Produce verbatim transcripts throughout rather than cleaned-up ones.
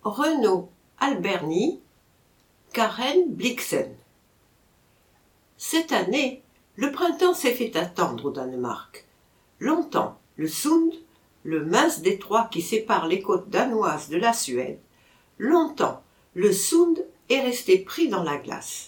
Renaud Alberni, Karen Blixen. Cette année, le printemps s'est fait attendre au Danemark. Longtemps, le Sund, le mince détroit qui sépare les côtes danoises de la Suède, longtemps, le Sund est resté pris dans la glace.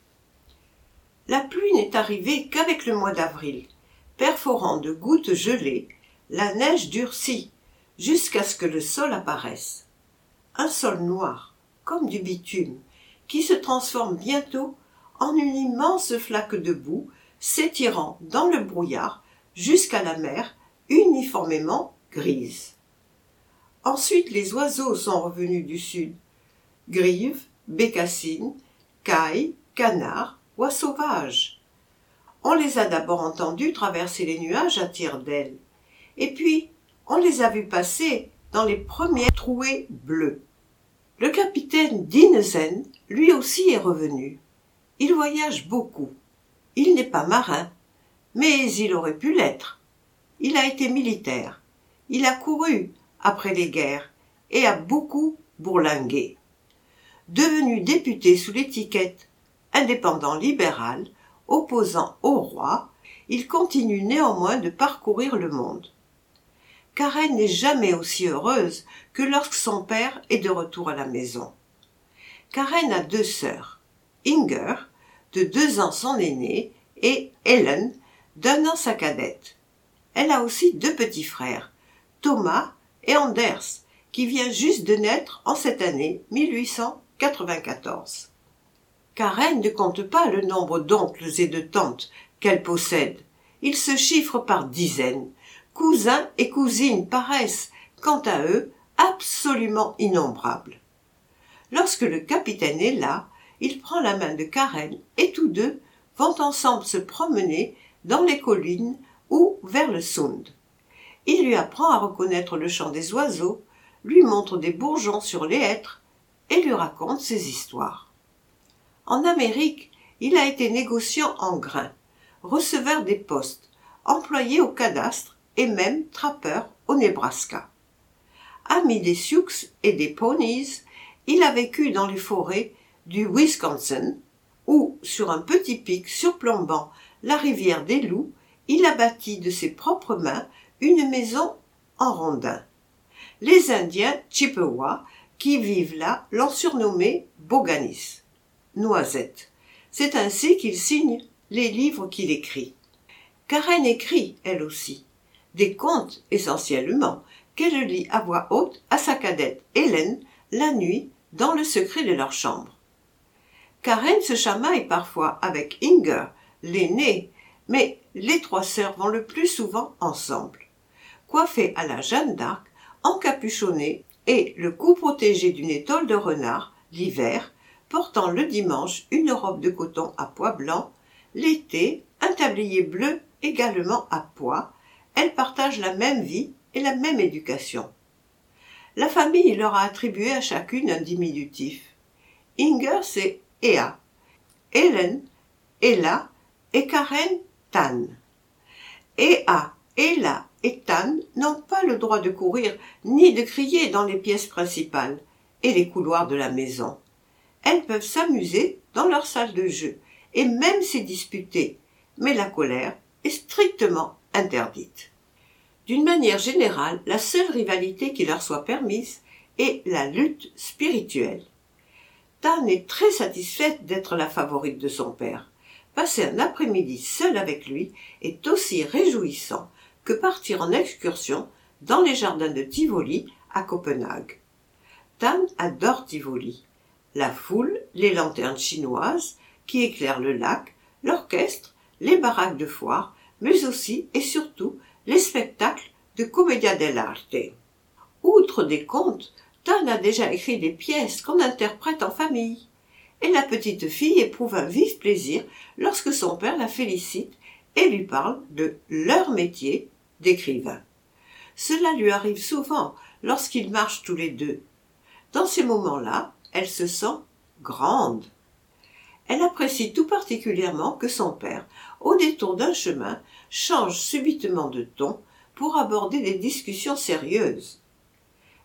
La pluie n'est arrivée qu'avec le mois d'avril, perforant de gouttes gelées, la neige durcit, jusqu'à ce que le sol apparaisse. Un sol noir, comme du bitume, qui se transforme bientôt en une immense flaque de boue s'étirant dans le brouillard jusqu'à la mer uniformément grise. Ensuite les oiseaux sont revenus du sud, grives, bécassines, cailles, canards, oies sauvages. On les a d'abord entendus traverser les nuages à tire-d'aile, et puis on les a vus passer dans les premières trouées bleues. Le capitaine Dinesen, lui aussi, est revenu. Il voyage beaucoup. Il n'est pas marin, mais il aurait pu l'être. Il a été militaire. Il a couru après les guerres et a beaucoup bourlingué. Devenu député sous l'étiquette indépendant libéral, opposant au roi, il continue néanmoins de parcourir le monde. Karen n'est jamais aussi heureuse que lorsque son père est de retour à la maison. Karen a deux sœurs, Inger, de deux ans son aînée, et Ellen, d'un an sa cadette. Elle a aussi deux petits frères, Thomas et Anders, qui vient juste de naître en cette année mille huit cent quatre-vingt-quatorze. Karen ne compte pas le nombre d'oncles et de tantes qu'elle possède. Ils se chiffrent par dizaines. Cousins et cousines paraissent, quant à eux, absolument innombrables. Lorsque le capitaine est là, il prend la main de Karen et tous deux vont ensemble se promener dans les collines ou vers le Sund. Il lui apprend à reconnaître le chant des oiseaux, lui montre des bourgeons sur les hêtres et lui raconte ses histoires. En Amérique, il a été négociant en grains, receveur des postes, employé au cadastre et même trappeur au Nebraska. Ami des Sioux et des Pawnees, il a vécu dans les forêts du Wisconsin, où, sur un petit pic surplombant la rivière des Loups, il a bâti de ses propres mains une maison en rondin. Les Indiens Chippewa qui vivent là l'ont surnommé Boganis, Noisette. C'est ainsi qu'il signe les livres qu'il écrit. Karen écrit, elle aussi, des contes essentiellement, qu'elle lit à voix haute à sa cadette Hélène la nuit dans le secret de leur chambre. Karen se chamaille parfois avec Inger, l'aînée, mais les trois sœurs vont le plus souvent ensemble. Coiffées à la Jeanne d'Arc, encapuchonnées et le cou protégé d'une étole de renard, l'hiver, portant le dimanche une robe de coton à pois blancs, l'été un tablier bleu également à pois. Elles partagent la même vie et la même éducation. La famille leur a attribué à chacune un diminutif. Inger, c'est Ea, Hélène, Ella et Karen, Tan. Ea, Ella et Tan n'ont pas le droit de courir ni de crier dans les pièces principales et les couloirs de la maison. Elles peuvent s'amuser dans leur salle de jeu et même s'y disputer, mais la colère est strictement interdite. D'une manière générale, la seule rivalité qui leur soit permise est la lutte spirituelle. Tan est très satisfaite d'être la favorite de son père. Passer un après-midi seul avec lui est aussi réjouissant que partir en excursion dans les jardins de Tivoli à Copenhague. Tan adore Tivoli. La foule, les lanternes chinoises qui éclairent le lac, l'orchestre, les baraques de foire, mais aussi et surtout les spectacles de Commedia dell'arte. Outre des contes, Tan a déjà écrit des pièces qu'on interprète en famille. Et la petite fille éprouve un vif plaisir lorsque son père la félicite et lui parle de leur métier d'écrivain. Cela lui arrive souvent lorsqu'ils marchent tous les deux. Dans ces moments-là, elle se sent grande. Elle apprécie tout particulièrement que son père, au détour d'un chemin, change subitement de ton pour aborder des discussions sérieuses.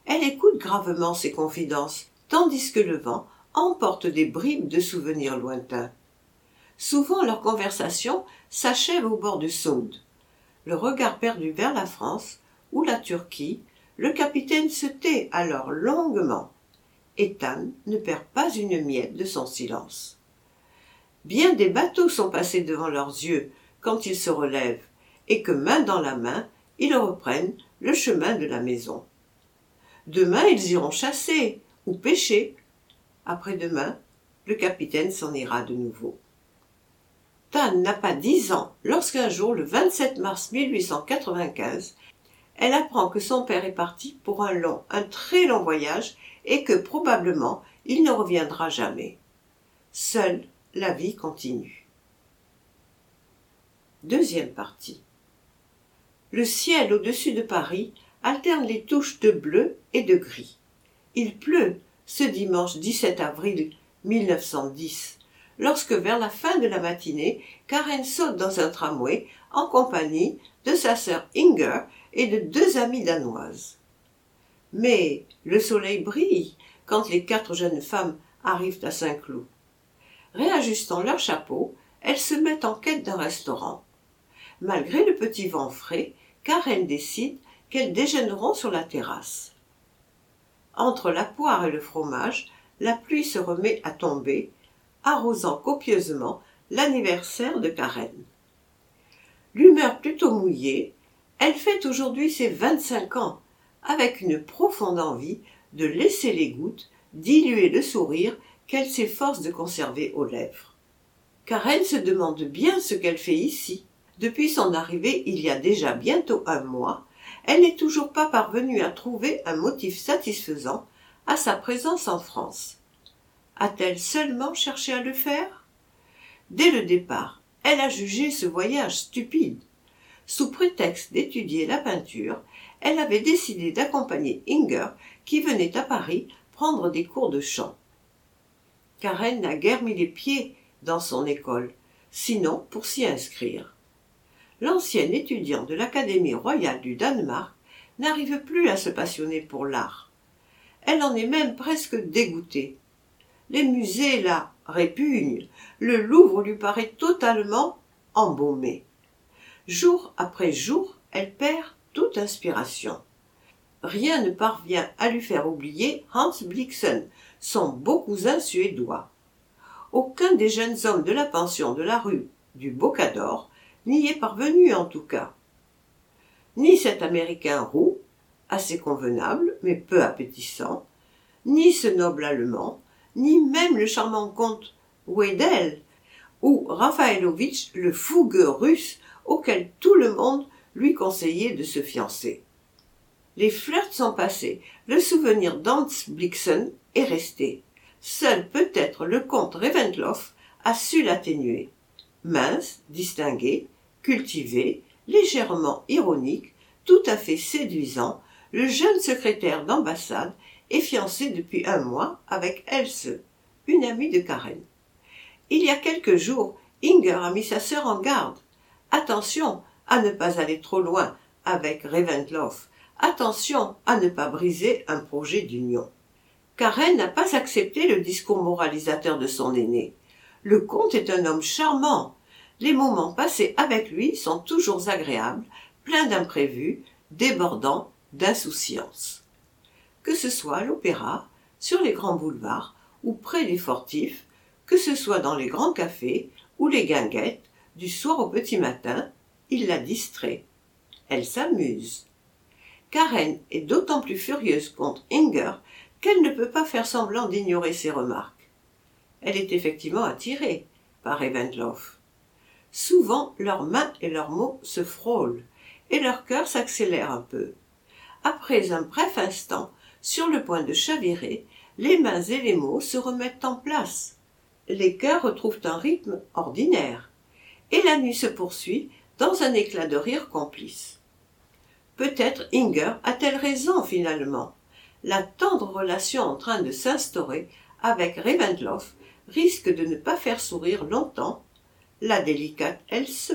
Elle écoute gravement ses confidences, tandis que le vent emporte des bribes de souvenirs lointains. Souvent leur conversation s'achève au bord du Sound. Le regard perdu vers la France ou la Turquie, le capitaine se tait alors longuement. Ethan ne perd pas une miette de son silence. Bien des bateaux sont passés devant leurs yeux quand ils se relèvent, et que main dans la main, ils reprennent le chemin de la maison. Demain, ils iront chasser ou pêcher. Après-demain, le capitaine s'en ira de nouveau. Tan n'a pas dix ans lorsqu'un jour, le vingt-sept mars mille huit cent quatre-vingt-quinze, elle apprend que son père est parti pour un long, un très long voyage et que probablement il ne reviendra jamais. Seule la vie continue. Deuxième partie. Le ciel au-dessus de Paris alterne les touches de bleu et de gris. Il pleut ce dimanche dix-sept avril mille neuf cent dix, lorsque vers la fin de la matinée, Karen saute dans un tramway en compagnie de sa sœur Inger et de deux amies danoises. Mais le soleil brille quand les quatre jeunes femmes arrivent à Saint-Cloud. Réajustant leurs chapeaux, elles se mettent en quête d'un restaurant. Malgré le petit vent frais, Karen décide qu'elles déjeuneront sur la terrasse. Entre la poire et le fromage, la pluie se remet à tomber, arrosant copieusement l'anniversaire de Karen. L'humeur plutôt mouillée, elle fête aujourd'hui ses vingt-cinq ans, avec une profonde envie de laisser les gouttes diluer le sourire qu'elle s'efforce de conserver aux lèvres. Karen se demande bien ce qu'elle fait ici. Depuis son arrivée il y a déjà bientôt un mois, elle n'est toujours pas parvenue à trouver un motif satisfaisant à sa présence en France. A-t-elle seulement cherché à le faire? Dès le départ, elle a jugé ce voyage stupide. Sous prétexte d'étudier la peinture, elle avait décidé d'accompagner Inger qui venait à Paris prendre des cours de chant. Karen n'a guère mis les pieds dans son école, sinon pour s'y inscrire. L'ancienne étudiante de l'Académie royale du Danemark n'arrive plus à se passionner pour l'art. Elle en est même presque dégoûtée. Les musées la répugnent, le Louvre lui paraît totalement embaumé. Jour après jour, elle perd toute inspiration. Rien ne parvient à lui faire oublier Hans Blixen, son beau cousin suédois. Aucun des jeunes hommes de la pension de la rue du Bocador n'y est parvenu en tout cas. Ni cet Américain roux, assez convenable mais peu appétissant, ni ce noble Allemand, ni même le charmant comte Wedel ou Raphaëlovitch, le fougueux russe auquel tout le monde lui conseillait de se fiancer. Les flirts sont passés, le souvenir d'Hans Blixen est resté. Seul peut-être le comte Reventlow a su l'atténuer. Mince, distingué, cultivé, légèrement ironique, tout à fait séduisant, le jeune secrétaire d'ambassade est fiancé depuis un mois avec Else, une amie de Karen. Il y a quelques jours, Inger a mis sa sœur en garde. Attention à ne pas aller trop loin avec Reventlow. Attention à ne pas briser un projet d'union. Karen n'a pas accepté le discours moralisateur de son aîné. Le comte est un homme charmant. Les moments passés avec lui sont toujours agréables, pleins d'imprévus, débordants d'insouciance. Que ce soit à l'opéra, sur les grands boulevards ou près des fortifs, que ce soit dans les grands cafés ou les guinguettes, du soir au petit matin, il la distrait. Elle s'amuse. Karen est d'autant plus furieuse contre Inger qu'elle ne peut pas faire semblant d'ignorer ses remarques. Elle est effectivement attirée par Reventlow. Souvent, leurs mains et leurs mots se frôlent, et leur cœur s'accélère un peu. Après un bref instant, sur le point de chavirer, les mains et les mots se remettent en place. Les cœurs retrouvent un rythme ordinaire, et la nuit se poursuit dans un éclat de rire complice. Peut-être Inger a-t-elle raison finalement. La tendre relation en train de s'instaurer avec Reventlow risque de ne pas faire sourire longtemps la délicate Else.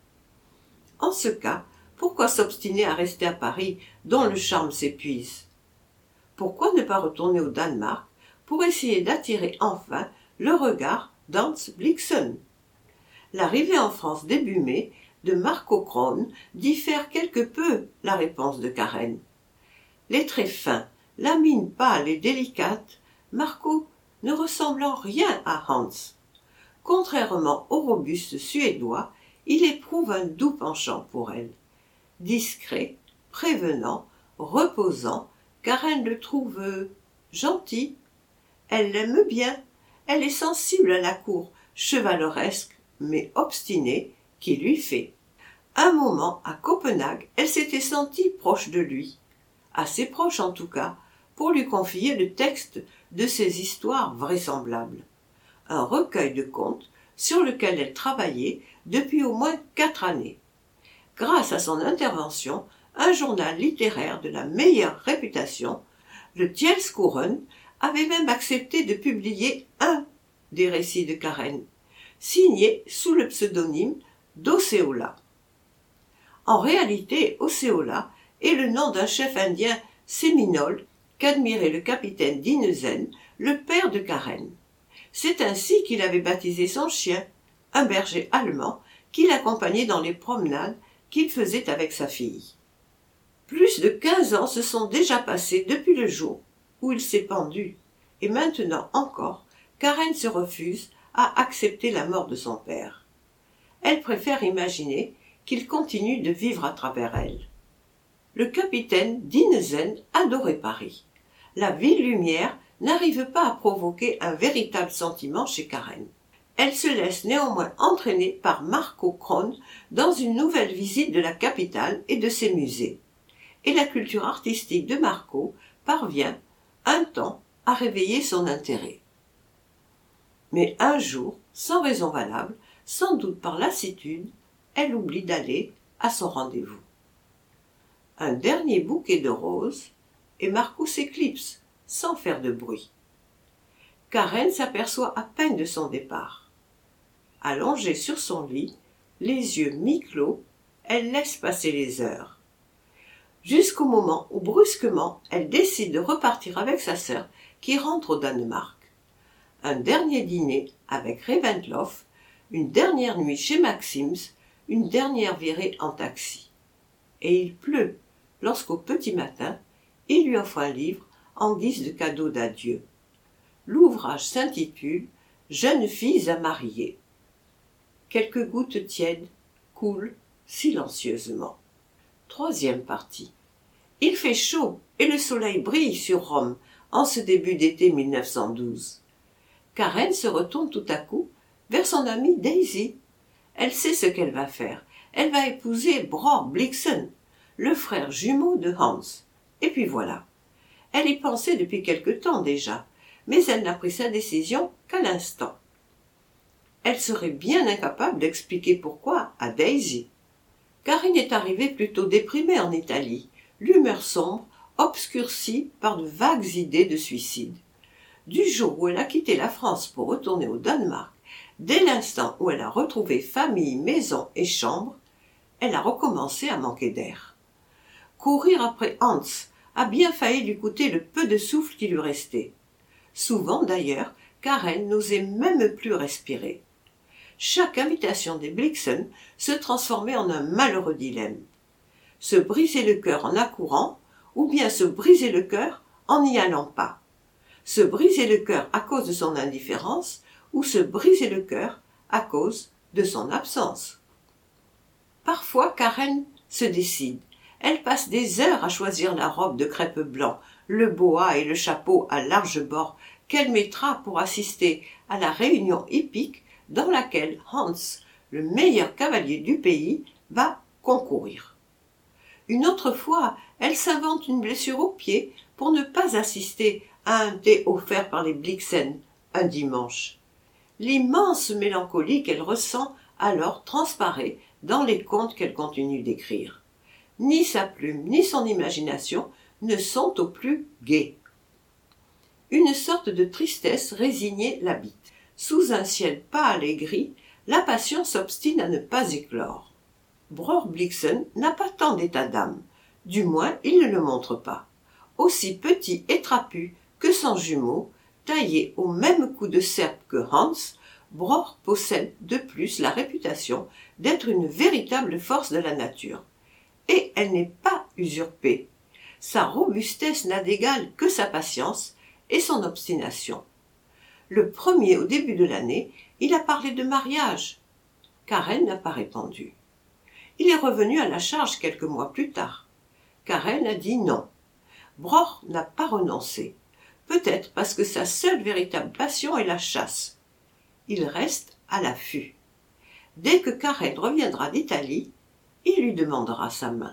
En ce cas, pourquoi s'obstiner à rester à Paris dont le charme s'épuise? Pourquoi ne pas retourner au Danemark pour essayer d'attirer enfin le regard d'Hans Blixen? L'arrivée en France début mai de Marco Krohn diffère quelque peu la réponse de Karen. Les traits fins, la mine pâle et délicate, Marco ne ressemble en rien à Hans. Contrairement au robuste Suédois, il éprouve un doux penchant pour elle. Discret, prévenant, reposant, Karen le trouve euh, gentil. Elle l'aime bien, elle est sensible à la cour chevaleresque mais obstinée qui lui fait. Un moment, à Copenhague, elle s'était sentie proche de lui, assez proche en tout cas, pour lui confier le texte de ses histoires vraisemblables. Un recueil de contes sur lequel elle travaillait depuis au moins quatre années. Grâce à son intervention, un journal littéraire de la meilleure réputation, le Tjeldskuren, avait même accepté de publier un des récits de Karen, signé sous le pseudonyme d'Osceola. En réalité, Osceola est le nom d'un chef indien séminole qu'admirait le capitaine Dinesen, le père de Karen. C'est ainsi qu'il avait baptisé son chien, un berger allemand qui l'accompagnait dans les promenades qu'il faisait avec sa fille. Plus de quinze ans se sont déjà passés depuis le jour où il s'est pendu, et maintenant encore, Karen se refuse à accepter la mort de son père. Elle préfère imaginer qu'il continue de vivre à travers elle. Le capitaine Dinesen adorait Paris. La ville lumière n'arrive pas à provoquer un véritable sentiment chez Karen. Elle se laisse néanmoins entraîner par Marco Krohn dans une nouvelle visite de la capitale et de ses musées. Et la culture artistique de Marco parvient, un temps, à réveiller son intérêt. Mais un jour, sans raison valable, sans doute par lassitude, elle oublie d'aller à son rendez-vous. Un dernier bouquet de roses, et Marco s'éclipse, sans faire de bruit. Karen s'aperçoit à peine de son départ. Allongée sur son lit, les yeux mi-clos, elle laisse passer les heures. Jusqu'au moment où brusquement elle décide de repartir avec sa sœur qui rentre au Danemark. Un dernier dîner avec Reventlow, une dernière nuit chez Maxims, une dernière virée en taxi. Et il pleut lorsqu'au petit matin, il lui offre un livre en guise de cadeau d'adieu. L'ouvrage s'intitule « Jeunes filles à marier ». Quelques gouttes tièdes coulent silencieusement. Troisième partie. Il fait chaud et le soleil brille sur Rome en ce début d'été mille neuf cent douze. Karen se retourne tout à coup vers son amie Daisy. Elle sait ce qu'elle va faire. Elle va épouser Bror Blixen, le frère jumeau de Hans. Et puis voilà. Elle y pensait depuis quelque temps déjà, mais elle n'a pris sa décision qu'à l'instant. Elle serait bien incapable d'expliquer pourquoi à Daisy. Karine est arrivée plutôt déprimée en Italie, l'humeur sombre, obscurcie par de vagues idées de suicide. Du jour où elle a quitté la France pour retourner au Danemark, dès l'instant où elle a retrouvé famille, maison et chambre, elle a recommencé à manquer d'air. Courir après Hans a bien failli lui coûter le peu de souffle qui lui restait. Souvent d'ailleurs, Karen n'osait même plus respirer. Chaque invitation des Blixen se transformait en un malheureux dilemme. Se briser le cœur en accourant, ou bien se briser le cœur en n'y allant pas. Se briser le cœur à cause de son indifférence, ou se briser le cœur à cause de son absence. Parfois, Karen se décide. Elle passe des heures à choisir la robe de crêpe blanc, le boa et le chapeau à large bord qu'elle mettra pour assister à la réunion hippique dans laquelle Hans, le meilleur cavalier du pays, va concourir. Une autre fois, elle s'invente une blessure au pied pour ne pas assister à un thé offert par les Blixen un dimanche. L'immense mélancolie qu'elle ressent alors transparaît dans les contes qu'elle continue d'écrire. Ni sa plume ni son imagination ne sont au plus gais. Une sorte de tristesse résignée l'habite. Sous un ciel pâle et gris, la passion s'obstine à ne pas éclore. Bror Blixen n'a pas tant d'état d'âme, du moins il ne le montre pas. aussi petit et trapu que son jumeau, taillé au même coup de serpe que Hans, Bror possède de plus la réputation d'être une véritable force de la nature. Et elle n'est pas usurpée. Sa robustesse n'a d'égal que sa patience et son obstination. Le premier au début de l'année, il a parlé de mariage. Karen n'a pas répondu. Il est revenu à la charge quelques mois plus tard. Karen a dit non. Bror n'a pas renoncé, peut-être parce que sa seule véritable passion est la chasse. Il reste à l'affût. Dès que Karen reviendra d'Italie, il lui demandera sa main.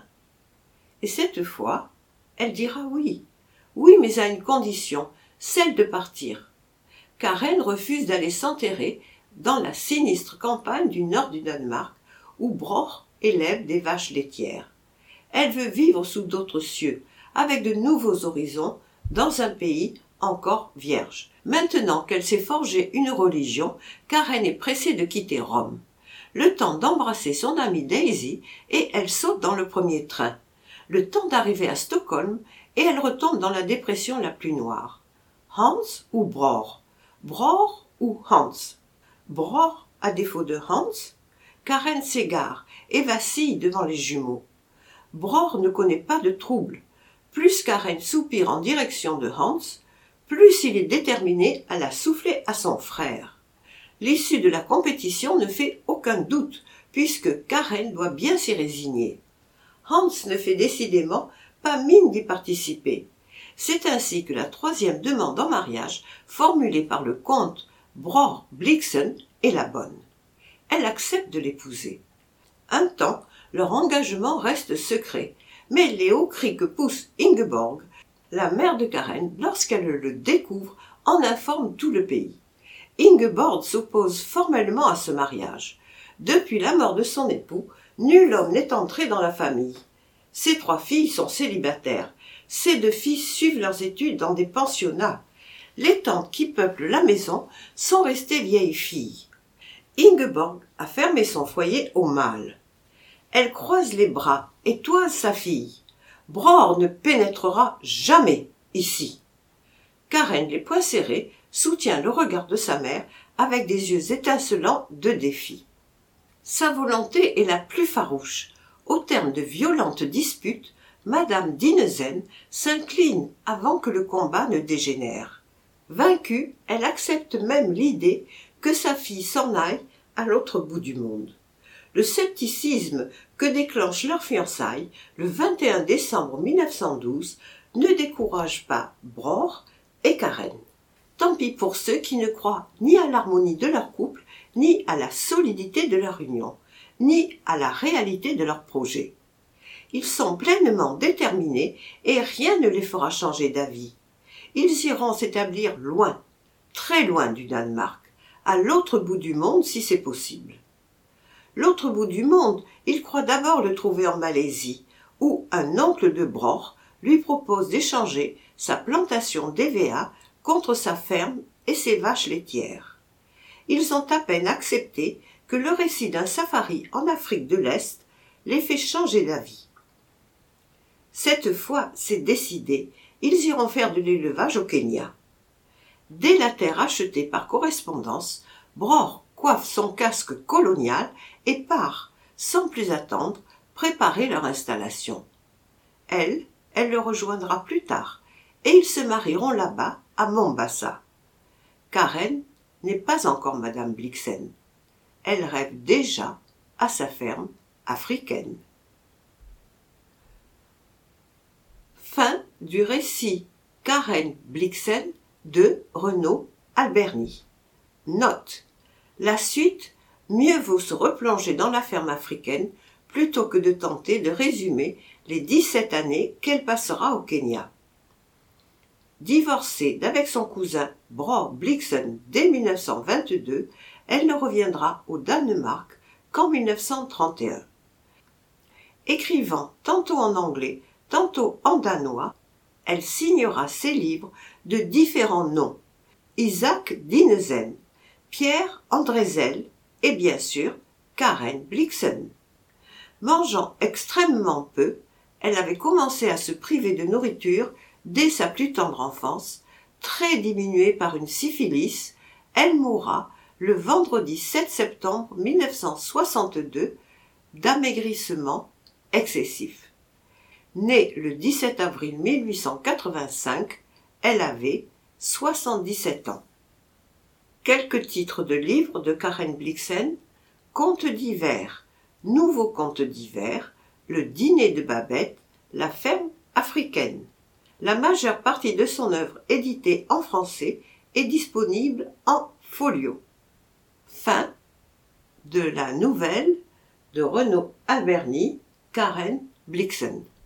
Et cette fois, elle dira oui. Oui, mais à une condition, celle de partir. Karen refuse d'aller s'enterrer dans la sinistre campagne du nord du Danemark, où Bror élève des vaches laitières. Elle veut vivre sous d'autres cieux, avec de nouveaux horizons, dans un pays encore vierge. Maintenant qu'elle s'est forgé une religion, Karen est pressée de quitter Rome. Le temps d'embrasser son amie Daisy et elle saute dans le premier train. Le temps d'arriver à Stockholm et elle retombe dans la dépression la plus noire. Hans ou Bror? Bror ou Hans? Bror à défaut de Hans? Karen s'égare et vacille devant les jumeaux. Bror ne connaît pas de trouble. Plus Karen soupire en direction de Hans, plus il est déterminé à la souffler à son frère. L'issue de la compétition ne fait aucun doute, puisque Karen doit bien s'y résigner. Hans ne fait décidément pas mine d'y participer. C'est ainsi que la troisième demande en mariage, formulée par le comte Bror Blixen, est la bonne. Elle accepte de l'épouser. Un temps, leur engagement reste secret, mais les hauts cris que pousse Ingeborg, la mère de Karen, lorsqu'elle le découvre, en informe tout le pays. Ingeborg s'oppose formellement à ce mariage. Depuis la mort de son époux, nul homme n'est entré dans la famille. Ses trois filles sont célibataires. Ses deux fils suivent leurs études dans des pensionnats. Les tantes qui peuplent la maison sont restées vieilles filles. Ingeborg a fermé son foyer au mâle. Elle croise les bras et toise sa fille. Bror ne pénétrera jamais ici. Karen, les poings serrés, soutient le regard de sa mère avec des yeux étincelants de défi. Sa volonté est la plus farouche. Au terme de violentes disputes, Madame Dinesen s'incline avant que le combat ne dégénère. Vaincue, elle accepte même l'idée que sa fille s'en aille à l'autre bout du monde. Le scepticisme que déclenche leur fiançailles le vingt et un décembre mille neuf cent douze ne décourage pas Bror et Karen. Tant pis pour ceux qui ne croient ni à l'harmonie de leur couple, ni à la solidité de leur union, ni à la réalité de leur projet. Ils sont pleinement déterminés et rien ne les fera changer d'avis. Ils iront s'établir loin, très loin du Danemark, à l'autre bout du monde si c'est possible. L'autre bout du monde, il croit d'abord le trouver en Malaisie, où un oncle de Bror lui propose d'échanger sa plantation d'E V A contre sa ferme et ses vaches laitières. Ils ont à peine accepté que le récit d'un safari en Afrique de l'Est les fait changer d'avis. Cette fois, c'est décidé, ils iront faire de l'élevage au Kenya. Dès la terre achetée par correspondance, Bror coiffe son casque colonial et part, sans plus attendre, préparer leur installation. Elle, elle le rejoindra plus tard, et ils se marieront là-bas, à Mombasa. Karen n'est pas encore Madame Blixen. Elle rêve déjà à sa ferme africaine. Fin du récit Karen Blixen de Renaud Alberni. Note: la suite, mieux vaut se replonger dans la ferme africaine plutôt que de tenter de résumer les dix-sept années qu'elle passera au Kenya. Divorcée d'avec son cousin Bror Blixen dès mille neuf cent vingt-deux, elle ne reviendra au Danemark qu'en mille neuf cent trente et un. Écrivant tantôt en anglais, tantôt en danois, elle signera ses livres de différents noms: Isaac Dinesen, Pierre Andrézel et bien sûr Karen Blixen. Mangeant extrêmement peu, elle avait commencé à se priver de nourriture dès sa plus tendre enfance, très diminuée par une syphilis, elle mourra le vendredi sept septembre mille neuf cent soixante-deux d'amaigrissement excessif. Née le dix-sept avril mille huit cent quatre-vingt-cinq, elle avait soixante-dix-sept ans. Quelques titres de livres de Karen Blixen: Contes d'hiver, Nouveaux contes d'hiver, Le dîner de Babette, La ferme africaine. La majeure partie de son œuvre éditée en français est disponible en folio. Fin de la nouvelle de Renaud Alberni, Karen Blixen.